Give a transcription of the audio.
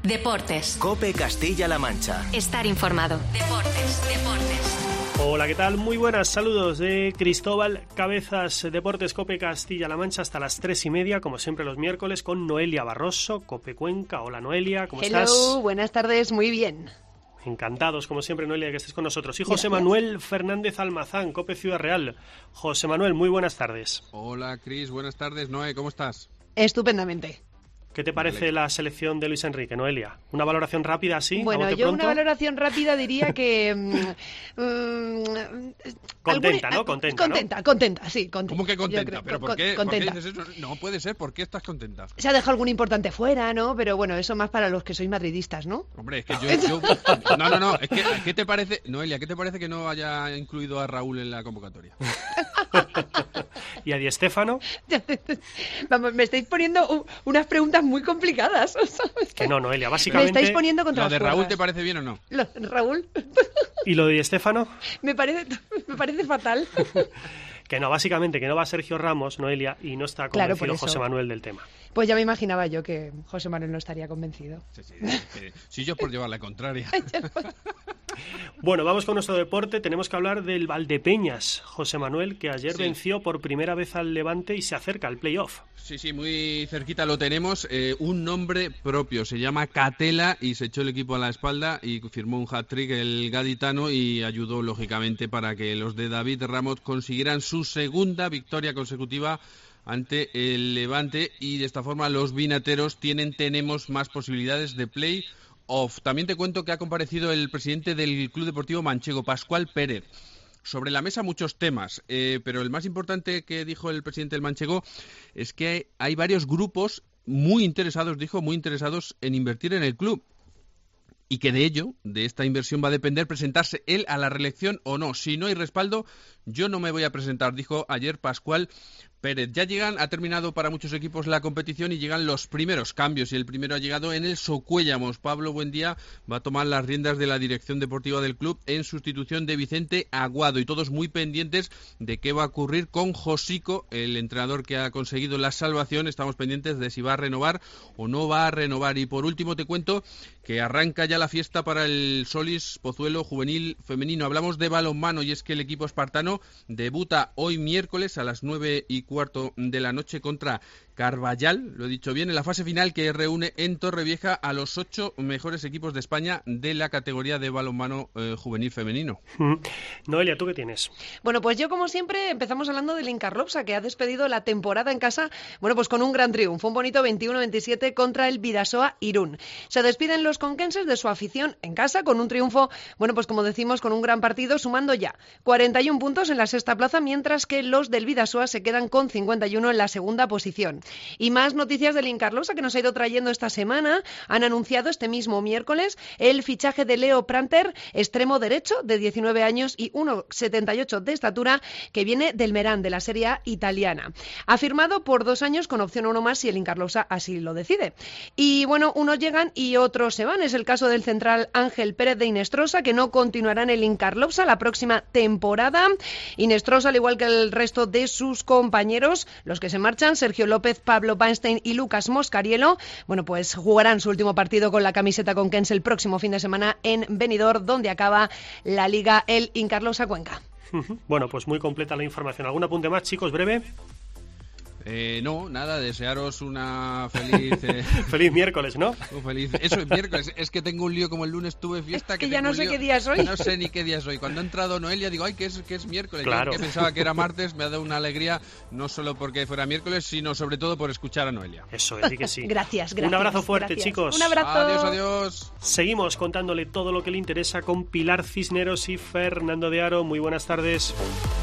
Deportes. COPE Castilla-La Mancha. Estar informado. Deportes. Hola, ¿qué tal? Muy buenas, saludos de Cristóbal Cabezas, Deportes COPE Castilla-La Mancha hasta las 3:30, como siempre los miércoles, con Noelia Barroso, COPE Cuenca. Hola Noelia, ¿cómo estás? Hello, buenas tardes, muy bien. Encantados, como siempre, Noelia, de que estés con nosotros. Y José Manuel Fernández Almazán, COPE Ciudad Real. José Manuel, muy buenas tardes. Hola, Cris, buenas tardes. Noé, ¿cómo estás? Estupendamente. ¿Qué te parece la selección de Luis Enrique, Noelia? ¿Una valoración rápida así? Bueno, yo pronto? una valoración rápida diría que... Contenta, ¿no? Contenta, sí. ¿Cómo que contenta? ¿Pero por qué contenta. dices eso? No puede ser, ¿por qué estás contenta? Se ha dejado algún importante fuera, ¿no? Pero bueno, eso más para los que sois madridistas, ¿no? Hombre, es que yo... No, es que, ¿qué te parece, Noelia, qué te parece que no haya incluido a Raúl en la convocatoria? ¿Y a Di Stéfano? Vamos, me estáis poniendo unas preguntas muy complicadas. ¿Sabes? Que no, Noelia, básicamente... Me estáis poniendo contra ¿Lo de las Raúl cuerdas. te parece bien o no? ¿Raúl? ¿Y lo de Di Stéfano? Me parece fatal. Que no, básicamente que no va Sergio Ramos, Noelia, y no está Claro, convencido por eso. José Manuel del tema. Pues ya me imaginaba yo que José Manuel no estaría convencido. Sí, yo por llevar la contraria. Bueno, vamos con nuestro deporte. Tenemos que hablar del Valdepeñas, José Manuel, que ayer Sí. venció por primera vez al Levante y se acerca al playoff. Sí, muy cerquita lo tenemos. Un nombre propio, se llama Catela y se echó el equipo a la espalda y firmó un hat-trick el gaditano y ayudó lógicamente para que los de David Ramos consiguieran su segunda victoria consecutiva ante el Levante y de esta forma los vinateros tenemos más posibilidades de play-off. También te cuento que ha comparecido el presidente del Club Deportivo Manchego, Pascual Pérez. Sobre la mesa muchos temas, pero el más importante que dijo el presidente del Manchego es que hay varios grupos muy interesados en invertir en el club y que de esta inversión va a depender presentarse él a la reelección o no. Si no hay respaldo, yo no me voy a presentar, dijo ayer Pascual Pérez. Ha terminado para muchos equipos la competición y llegan los primeros cambios y el primero ha llegado en el Socuéllamos. Pablo Buendía va a tomar las riendas de la dirección deportiva del club en sustitución de Vicente Aguado y todos muy pendientes de qué va a ocurrir con Josico, el entrenador que ha conseguido la salvación. Estamos pendientes de si va a renovar o no va a renovar. Y por último te cuento que arranca ya la fiesta para el Solís Pozuelo juvenil femenino. Hablamos de balonmano y es que el equipo espartano debuta hoy miércoles a las 9:15 de la noche contra Carballal, lo he dicho bien, en la fase final que reúne en Torrevieja a los 8 mejores equipos de España de la categoría de balonmano juvenil femenino. Noelia, ¿tú qué tienes? Bueno, pues yo como siempre empezamos hablando del Incarlopsa, que ha despedido la temporada en casa, bueno, pues con un gran triunfo, un bonito 21-27 contra el Bidasoa Irún. Se despiden los conquenses de su afición en casa con un triunfo, bueno, pues como decimos, con un gran partido, sumando ya 41 puntos en la sexta plaza, mientras que los del Bidasoa se quedan con 51 en la segunda posición. Y más noticias del Incarlopsa que nos ha ido trayendo esta semana. Han anunciado este mismo miércoles el fichaje de Leo Pranter, extremo derecho de 19 años y 1,78 de estatura, que viene del Merán, de la Serie A italiana. Ha firmado por 2 años con opción a uno más si el Incarlopsa así lo decide. Y bueno, unos llegan y otros se van. Es el caso del central Ángel Pérez de Hinestrosa, que no continuará en el Incarlopsa la próxima temporada. Hinestrosa, al igual que el resto de sus compañeros, los que se marchan, Sergio López, Pablo Weinstein y Lucas Moscariello, bueno, pues jugarán su último partido con la camiseta conquense el próximo fin de semana en Benidorm, donde acaba la liga el Incarlopsa Cuenca. Bueno, pues muy completa la información. ¿Algún apunte más, chicos, breve? No, nada, desearos una feliz... Feliz miércoles, ¿no? Eso es miércoles, es que tengo un lío como el lunes tuve fiesta. Es que ya no sé qué día es hoy. No sé ni qué día es hoy. Cuando ha entrado Noelia digo, ay, que es miércoles. Claro. Yo que pensaba que era martes, me ha dado una alegría, no solo porque fuera miércoles, sino sobre todo por escuchar a Noelia. Eso es, sí que sí. Gracias. Un abrazo fuerte, gracias. chicos. Un abrazo. Adiós. Seguimos contándole todo lo que le interesa con Pilar Cisneros y Fernando de Aro. Muy buenas tardes.